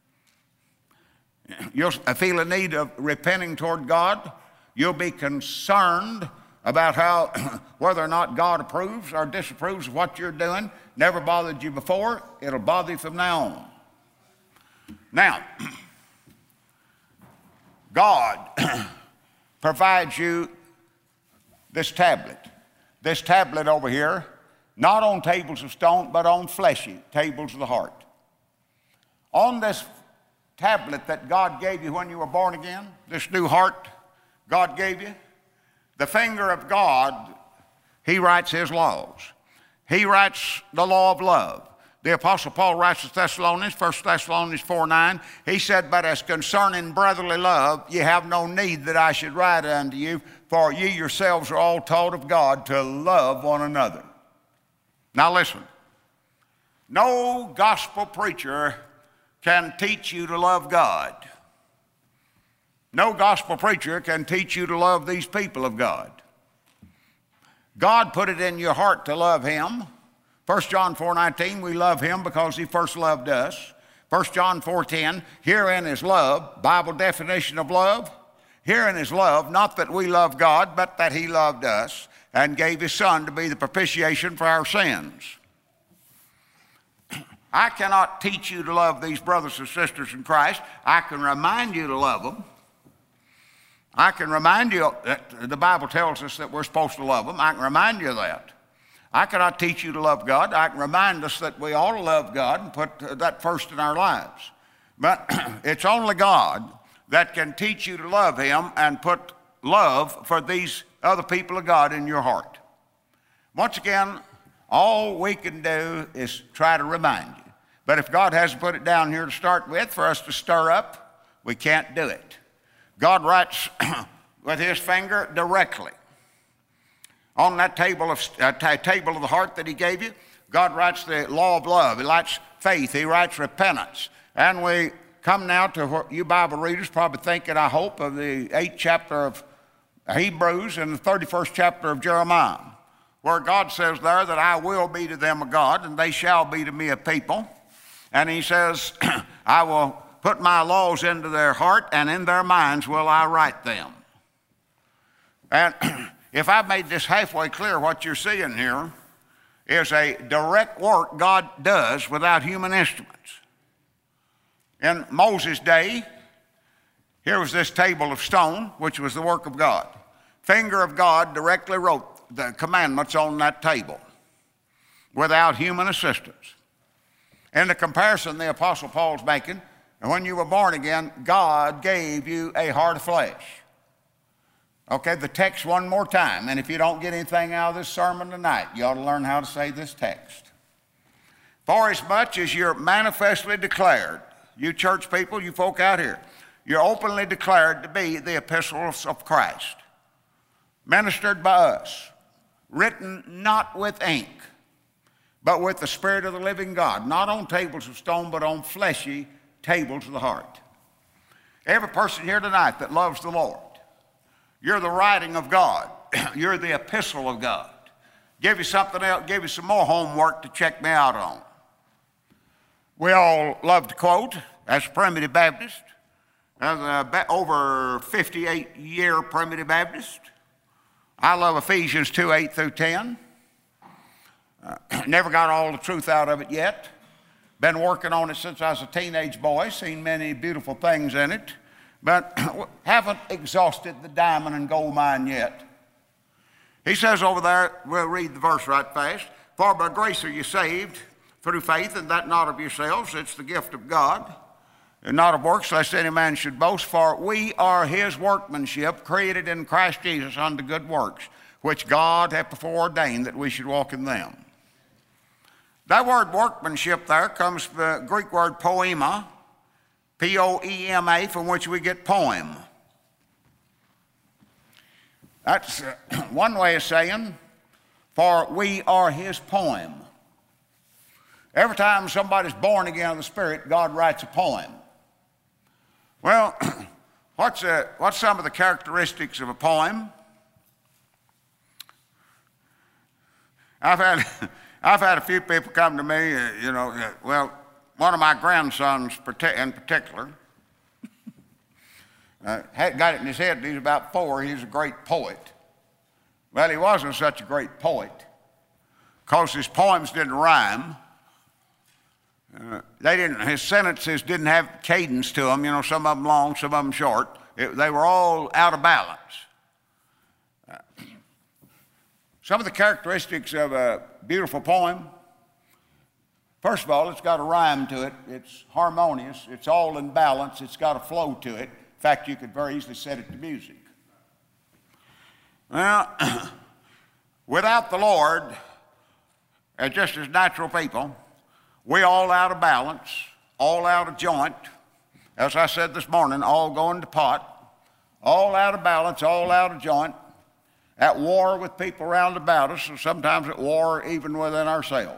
You'll feel a need of repenting toward God. You'll be concerned about how, whether or not God approves or disapproves of what you're doing. Never bothered you before. It'll bother you from now on. Now, God provides you this tablet. This tablet over here, not on tables of stone, but on fleshy tables of the heart. On this tablet that God gave you when you were born again, this new heart God gave you, the finger of God, he writes his laws. He writes the law of love. The Apostle Paul writes to Thessalonians, First Thessalonians four nine, he said, but as concerning brotherly love, ye have no need that I should write unto you, for ye yourselves are all taught of God to love one another. Now listen, no gospel preacher can teach you to love God. No gospel preacher can teach you to love these people of God. God put it in your heart to love him. First John four nineteen, we love him because he first loved us. First John four ten, herein is love, Bible definition of love. Herein is love, not that we love God, but that he loved us and gave his son to be the propitiation for our sins. I cannot teach you to love these brothers and sisters in Christ. I can remind you to love them. I can remind you that the Bible tells us that we're supposed to love them. I can remind you of that. I cannot teach you to love God. I can remind us that we ought to love God and put that first in our lives. But it's only God that can teach you to love him and put love for these other people of God in your heart. Once again, all we can do is try to remind you. But if God hasn't put it down here to start with for us to stir up, we can't do it. God writes with his finger directly. On that table of, uh, t- table of the heart that he gave you, God writes the law of love. He writes faith. He writes repentance. And we come now to what you Bible readers probably thinking, I hope, of the eighth chapter of Hebrews and the thirty-first chapter of Jeremiah, where God says there that I will be to them a God, and they shall be to me a people. And he says, I will put my laws into their heart, and in their minds will I write them. And if I've made this halfway clear, what you're seeing here is a direct work God does without human instruments. In Moses' day, here was this table of stone, which was the work of God. Finger of God directly wrote the commandments on that table without human assistance. In the comparison the Apostle Paul's making, and when you were born again, God gave you a heart of flesh. Okay, the text one more time. And if you don't get anything out of this sermon tonight, you ought to learn how to say this text. For as much as you're manifestly declared, you church people, you folk out here, you're openly declared to be the epistles of Christ, ministered by us, written not with ink, but with the Spirit of the living God, not on tables of stone, but on fleshy tables of the heart. Every person here tonight that loves the Lord, you're the writing of God. You're the epistle of God. Give you something else, give you some more homework to check me out on. We all love to quote, as a primitive Baptist, as a over fifty-eight year primitive Baptist. I love Ephesians two, eight through ten. Uh, never got all the truth out of it yet. Been working on it since I was a teenage boy, seen many beautiful things in it, but haven't exhausted the diamond and gold mine yet. He says over there, we'll read the verse right fast, for by grace are you saved through faith, and that not of yourselves, it's the gift of God, and not of works, lest any man should boast, for we are his workmanship, created in Christ Jesus unto good works, which God hath before ordained that we should walk in them. That word workmanship there comes from the Greek word poema, P O E M A, from which we get poem. That's uh, one way of saying, for we are his poem. Every time somebody's born again of the Spirit, God writes a poem. Well, what's, a, what's some of the characteristics of a poem? I've had, I've had a few people come to me, uh, you know, uh, well, one of my grandsons in particular, uh, had got it in his head that he's about four, he's a great poet. Well, he wasn't such a great poet because his poems didn't rhyme. Uh, they didn't, his sentences didn't have cadence to them, you know, some of them long, some of them short. It, they were all out of balance. Uh, some of the characteristics of a beautiful poem, first of all, it's got a rhyme to it. It's harmonious. It's all in balance. It's got a flow to it. In fact, you could very easily set it to music. Well, without the Lord, uh, just as natural people, we all out of balance, all out of joint. As I said this morning, all going to pot, all out of balance, all out of joint, at war with people round about us, and sometimes at war even within ourselves.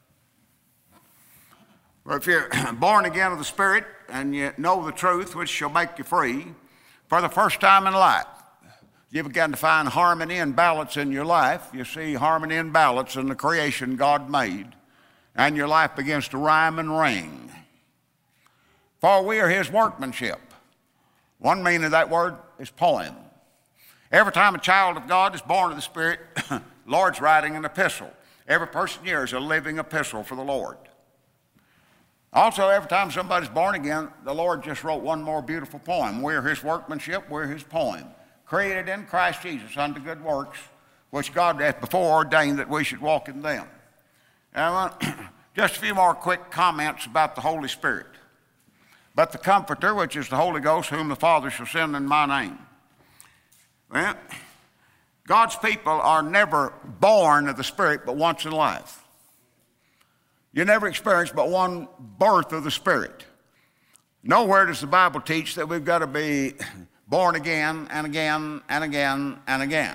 But if you're born again of the Spirit and you know the truth, which shall make you free, for the first time in life, you begin to find harmony and balance in your life. You see harmony and balance in the creation God made, and your life begins to rhyme and ring. For we are his workmanship. One meaning of that word is poem. Every time a child of God is born of the Spirit, the Lord's writing an epistle. Every person here is a living epistle for the Lord. Also, every time somebody's born again, the Lord just wrote one more beautiful poem. We're his workmanship, we're his poem, created in Christ Jesus unto good works, which God hath before ordained that we should walk in them. And I want just a few more quick comments about the Holy Spirit. But the Comforter, which is the Holy Ghost, whom the Father shall send in my name. Well, God's people are never born of the Spirit but once in life. You never experience but one birth of the Spirit. Nowhere does the Bible teach that we've got to be born again and again and again and again.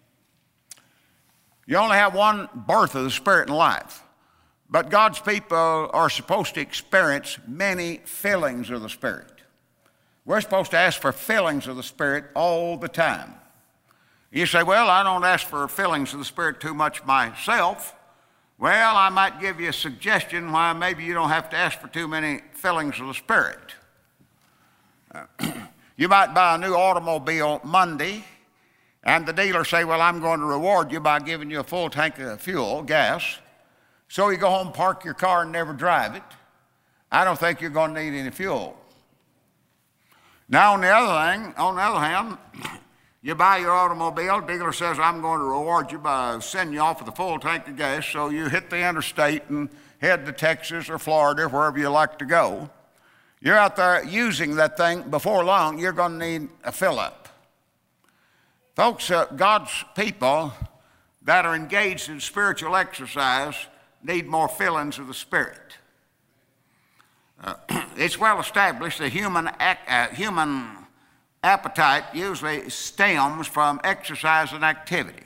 You only have one birth of the Spirit in life. But God's people are supposed to experience many fillings of the Spirit. We're supposed to ask for fillings of the Spirit all the time. You say, well, I don't ask for fillings of the Spirit too much myself. Well, I might give you a suggestion why maybe you don't have to ask for too many fillings of the Spirit. Uh, you might buy a new automobile Monday, and the dealer say, well, I'm going to reward you by giving you a full tank of fuel, gas. So you go home, park your car, and never drive it. I don't think you're going to need any fuel. Now, on the other thing, on the other hand, you buy your automobile, dealer says, I'm going to reward you by sending you off with a full tank of gas, so you hit the interstate and head to Texas or Florida, wherever you like to go. You're out there using that thing. Before long, you're going to need a fill-up. Folks, uh, God's people that are engaged in spiritual exercise need more fillings of the Spirit. Uh, it's well established that human, ac- uh, human appetite usually stems from exercise and activity.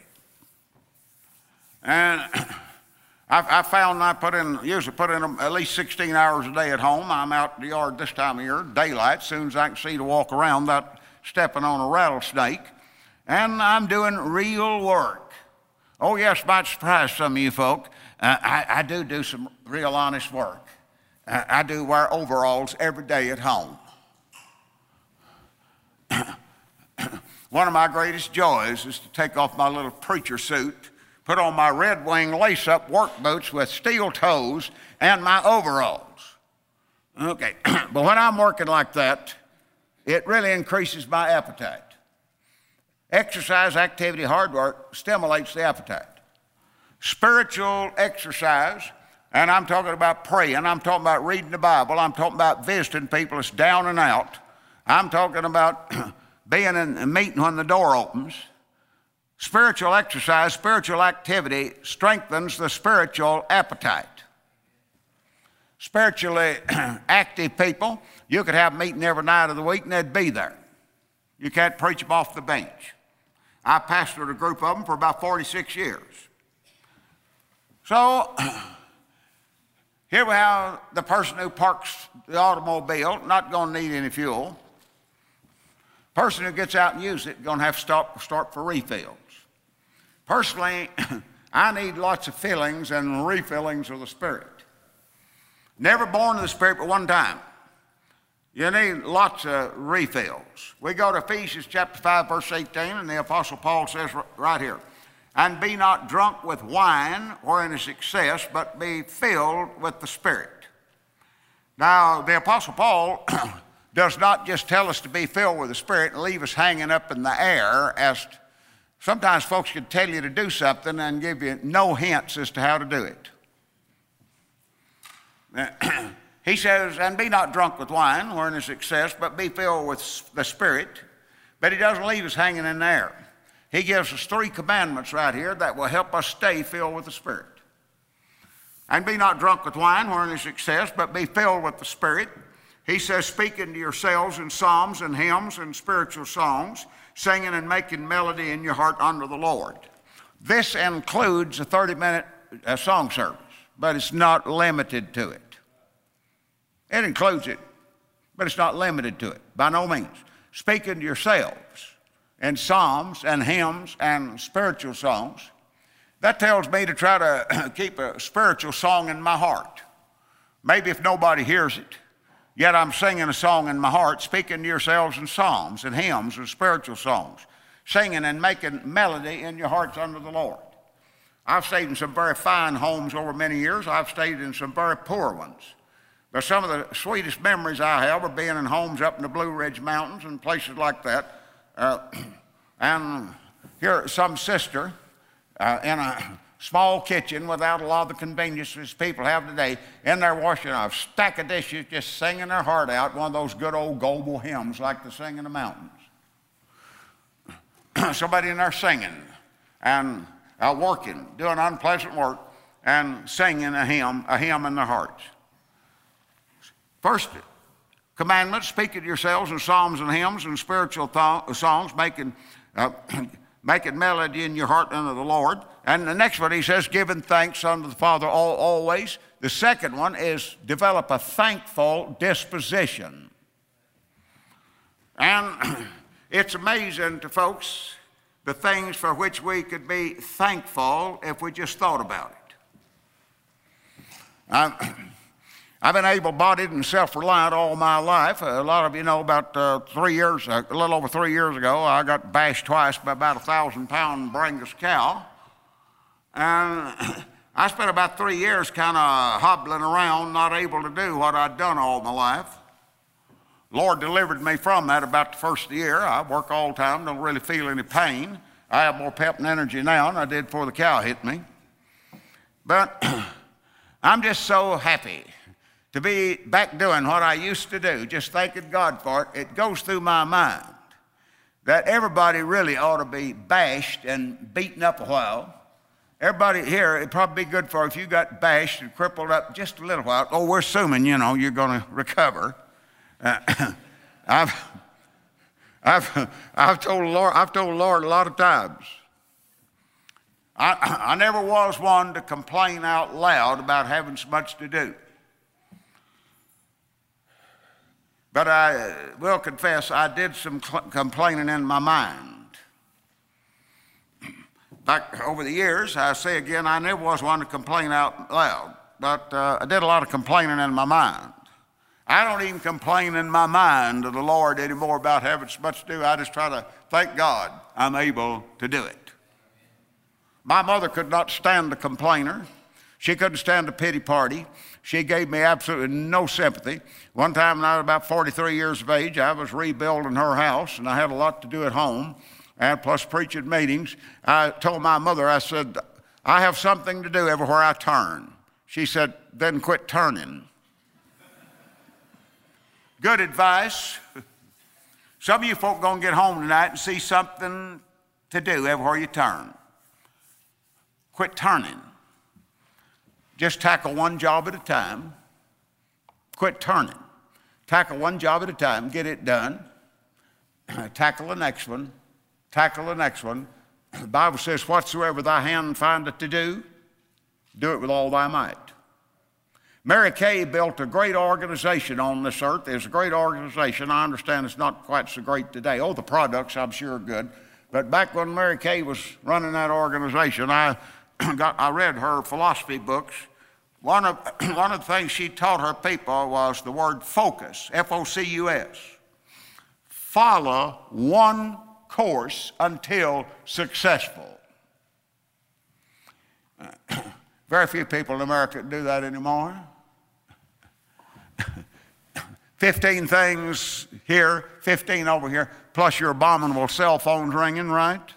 And I, I found I put in, usually put in at least sixteen hours a day at home. I'm out in the yard this time of year, daylight, as soon as I can see to walk around without stepping on a rattlesnake. And I'm doing real work. Oh, yes, might surprise some of you folk. Uh, I, I do do some real honest work. Uh, I do wear overalls every day at home. One of my greatest joys is to take off my little preacher suit, put on my Red Wing lace-up work boots with steel toes, and my overalls. Okay, but when I'm working like that, it really increases my appetite. Exercise, activity, hard work stimulates the appetite. Spiritual exercise, and I'm talking about praying, I'm talking about reading the Bible, I'm talking about visiting people that's down and out, I'm talking about being in a meeting when the door opens. Spiritual exercise, spiritual activity strengthens the spiritual appetite. Spiritually active people, you could have a meeting every night of the week and they'd be there. You can't preach them off the bench. I pastored a group of them for about forty-six years. So here we have the person who parks the automobile, not going to need any fuel. Person who gets out and uses it, going to have to stop, start for refills. Personally, I need lots of fillings and refillings of the Spirit. Never born of the Spirit but one time. You need lots of refills. We go to Ephesians chapter five, verse eighteen, and the Apostle Paul says right here, and be not drunk with wine wherein is excess, but be filled with the Spirit. Now, the Apostle Paul does not just tell us to be filled with the Spirit and leave us hanging up in the air, as sometimes folks can tell you to do something and give you no hints as to how to do it. He says, and be not drunk with wine, wherein is excess, but be filled with the Spirit. But he doesn't leave us hanging in the air. He gives us three commandments right here that will help us stay filled with the Spirit. And be not drunk with wine, wherein is excess, but be filled with the Spirit. He says, speaking to yourselves in psalms and hymns and spiritual songs, singing and making melody in your heart unto the Lord. This includes a thirty-minute uh, song service, but it's not limited to it. It includes it, but it's not limited to it, by no means. Speaking to yourselves in psalms and hymns and spiritual songs, that tells me to try to keep a spiritual song in my heart. Maybe if nobody hears it, yet I'm singing a song in my heart, speaking to yourselves in psalms and hymns and spiritual songs, singing and making melody in your hearts unto the Lord. I've stayed in some very fine homes over many years. I've stayed in some very poor ones. But some of the sweetest memories I have are being in homes up in the Blue Ridge Mountains and places like that. Uh, and here, some sister uh, in a small kitchen without a lot of the conveniences people have today, in there washing a stack of dishes, just singing their heart out, one of those good old Goebel hymns like they sing in the mountains. Somebody in there singing and uh, working, doing unpleasant work, and singing a hymn, a hymn in their hearts. First commandment, speaking to yourselves in psalms and hymns and spiritual th- songs, making, uh, making melody in your heart unto the Lord. And the next one, he says, giving thanks unto the Father all, always. The second one is develop a thankful disposition. And it's amazing to folks the things for which we could be thankful if we just thought about it. Uh, I've been able-bodied and self-reliant all my life. A lot of you know about uh, three years, a little over three years ago, I got bashed twice by about a thousand-pound Brangus cow. And I spent about three years kind of hobbling around, not able to do what I'd done all my life. Lord delivered me from that about the first of the year. I work all the time, don't really feel any pain. I have more pep and energy now than I did before the cow hit me. But I'm just so happy to be back doing what I used to do, just thanking God for it. It goes through my mind that everybody really ought to be bashed and beaten up a while. Everybody here, it'd probably be good for if you got bashed and crippled up just a little while. Oh, we're assuming, you know, you're going to recover. Uh, I've, I've, I've told the Lord, I've told the Lord a lot of times. I, I never was one to complain out loud about having so much to do. But I will confess I did some complaining in my mind. Back over the years, I say again, I never was one to complain out loud, but uh, I did a lot of complaining in my mind. I don't even complain in my mind to the Lord anymore about having so much to do. I just try to thank God I'm able to do it. My mother could not stand a complainer. She couldn't stand a pity party. She gave me absolutely no sympathy. One time when I was about forty-three years of age, I was rebuilding her house, and I had a lot to do at home, and plus preaching meetings. I told my mother, I said, I have something to do everywhere I turn. She said, then quit turning. Good advice. Some of you folk going to get home tonight and see something to do everywhere you turn. Quit turning. Just tackle one job at a time. Quit turning. Tackle one job at a time, get it done. Tackle the next one. Tackle the next one. The Bible says, whatsoever thy hand findeth to do, do it with all thy might. Mary Kay built a great organization on this earth. It's a great organization. I understand it's not quite so great today. Oh, the products, I'm sure, are good. But back when Mary Kay was running that organization, I, got, I read her philosophy books. One of, one of the things she taught her people was the word focus, F O C U S. Follow one course until successful. Very few people in America do that anymore. fifteen things here, fifteen over here, plus your abominable cell phones ringing, right?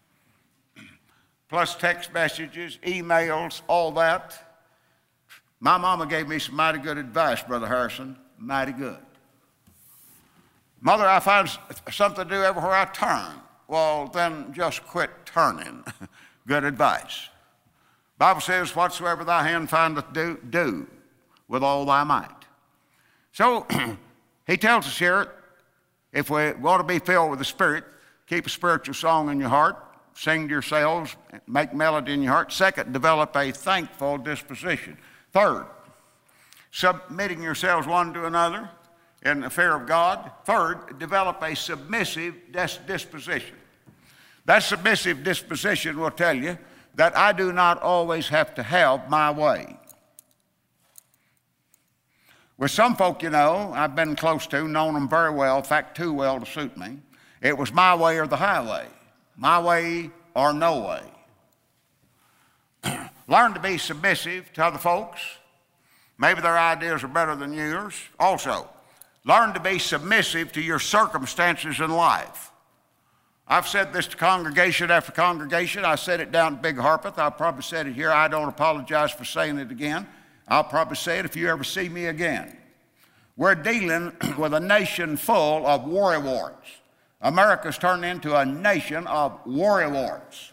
Plus text messages, emails, all that. My mama gave me some mighty good advice, Brother Harrison, mighty good. Mother, I find something to do everywhere I turn. Well, then just quit turning. Good advice. Bible says, whatsoever thy hand findeth do, do with all thy might. So he tells us here, if we want to be filled with the Spirit, keep a spiritual song in your heart, sing to yourselves, make melody in your heart. Second, develop a thankful disposition. Third, submitting yourselves one to another in the fear of God. Third, develop a submissive disposition. That submissive disposition will tell you that I do not always have to have my way. With some folk, you know, I've been close to, known them very well, in fact, too well to suit me. It was my way or the highway, my way or no way. Learn to be submissive to other folks. Maybe their ideas are better than yours. Also, learn to be submissive to your circumstances in life. I've said this to congregation after congregation. I said it down at Big Harpeth. I'll probably say it here. I don't apologize for saying it again. I'll probably say it if you ever see me again. We're dealing with a nation full of worrywarts. America's turned into a nation of worrywarts.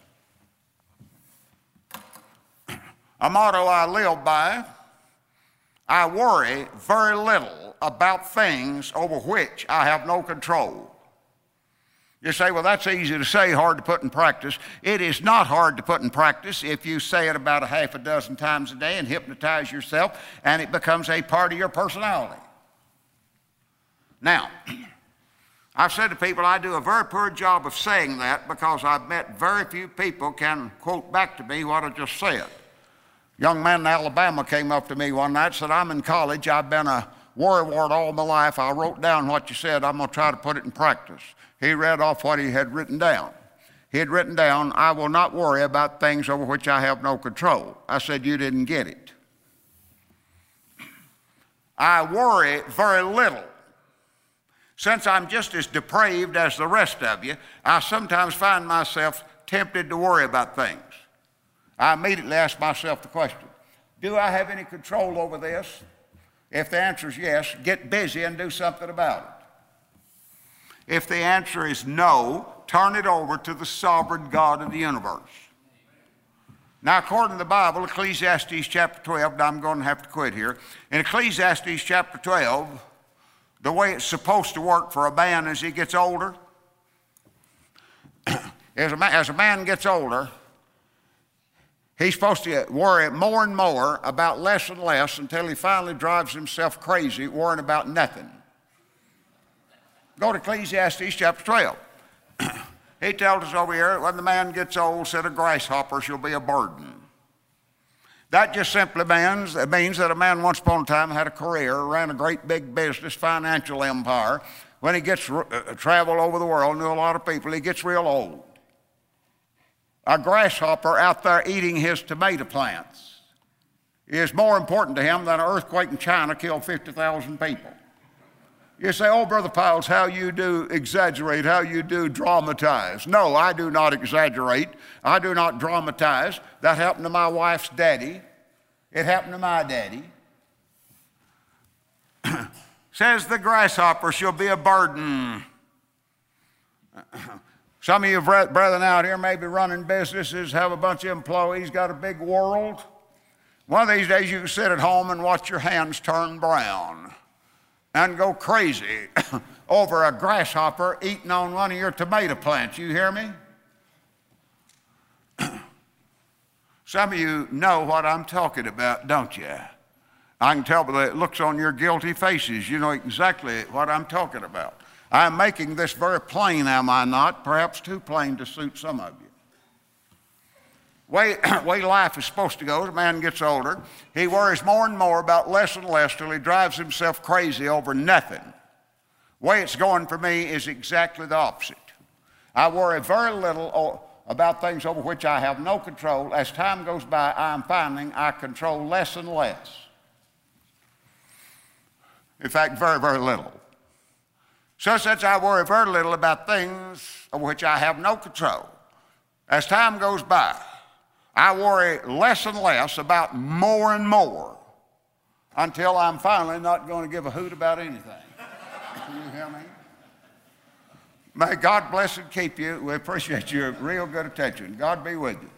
A motto I live by, I worry very little about things over which I have no control. You say, well, that's easy to say, hard to put in practice. It is not hard to put in practice if you say it about a half a dozen times a day and hypnotize yourself, and it becomes a part of your personality. Now, I've said to people I do a very poor job of saying that because I've met very few people can quote back to me what I just said. A young man in Alabama came up to me one night and said, I'm in college, I've been a worrywart all my life. I wrote down what you said, I'm going to try to put it in practice. He read off what he had written down. He had written down, I will not worry about things over which I have no control. I said, you didn't get it. I worry very little. Since I'm just as depraved as the rest of you, I sometimes find myself tempted to worry about things. I immediately ask myself the question, do I have any control over this? If the answer is yes, get busy and do something about If the answer is no, turn it over to the sovereign God of the universe. Now, according to the Bible, Ecclesiastes chapter twelve, and I'm going to have to quit here. In Ecclesiastes chapter twelve, the way it's supposed to work for a man as he gets older, as, a man, as a man gets older, he's supposed to worry more and more about less and less until he finally drives himself crazy worrying about nothing. Go to Ecclesiastes chapter twelve. He tells us over here, when the man gets old, said a grasshopper shall be a burden. That just simply means, it means that a man once upon a time had a career, ran a great big business, financial empire. When he gets uh, travel over the world, knew a lot of people, he gets real old. A grasshopper out there eating his tomato plants is more important to him than an earthquake in China killed fifty thousand people. You say, oh, Brother Piles, how you do exaggerate, how you do dramatize. No, I do not exaggerate. I do not dramatize. That happened to my wife's daddy. It happened to my daddy. Says the grasshopper shall be a burden. Some of you brethren out here may be running businesses, have a bunch of employees, got a big world. One of these days you can sit at home and watch your hands turn brown and go crazy over a grasshopper eating on one of your tomato plants. You hear me? Some of you know what I'm talking about, don't you? I can tell by the looks on your guilty faces. You know exactly what I'm talking about. I'm making this very plain, am I not? Perhaps too plain to suit some of you. Way, way life is supposed to go as a man gets older, he worries more and more about less and less till he drives himself crazy over nothing. The way it's going for me is exactly the opposite. I worry very little about things over which I have no control. As time goes by, I am finding I control less and less. In fact, very, very little. So since I worry very little about things over which I have no control, as time goes by, I worry less and less about more and more until I'm finally not going to give a hoot about anything. You hear me? May God bless and keep you. We appreciate your real good attention. God be with you.